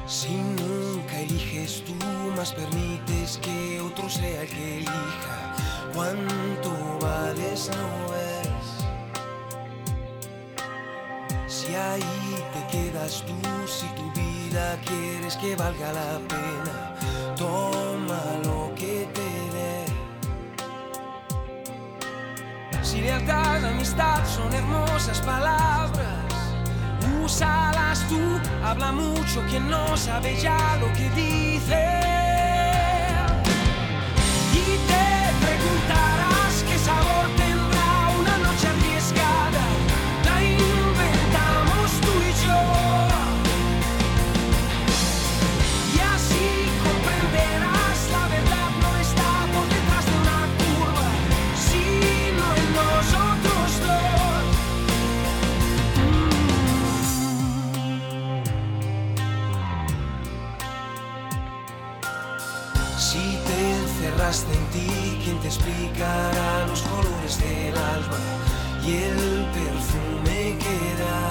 Si nunca eliges tú, más permites que otro sea el que elija. ¿Cuánto vales, no ves? Si ahí te quedas tú, si tu vida quieres que valga la pena, toma lo que te dé. Si lealtad, amistad son hermosas palabras, úsalas tú. Habla mucho quien no sabe ya lo que dice. Y te preguntarás qué sabor tendrá una noche arriesgada. La inventamos tú y yo. Y así comprenderás, la verdad no está por detrás de una curva, sino en nosotros dos. Si te encerraste en ti, ¿quién te explicará los colores del alma y el perfume que da?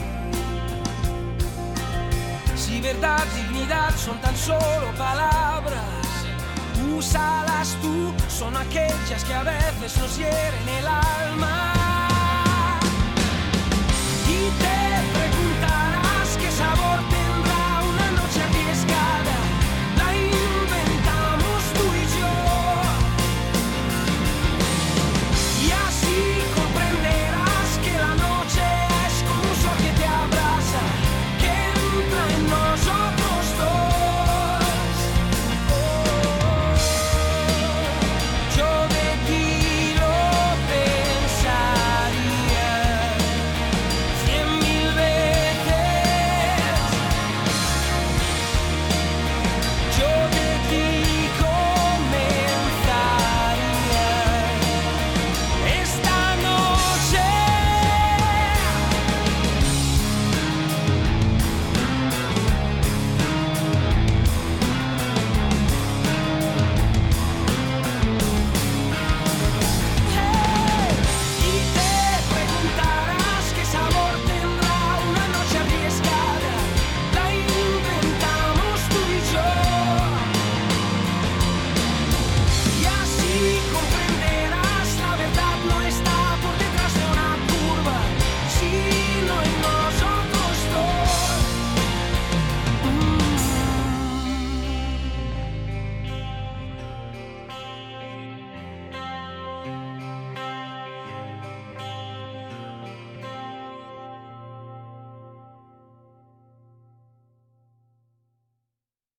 Si verdad, dignidad son tan solo palabras, úsalas tú, son aquellas que a veces nos hieren el alma.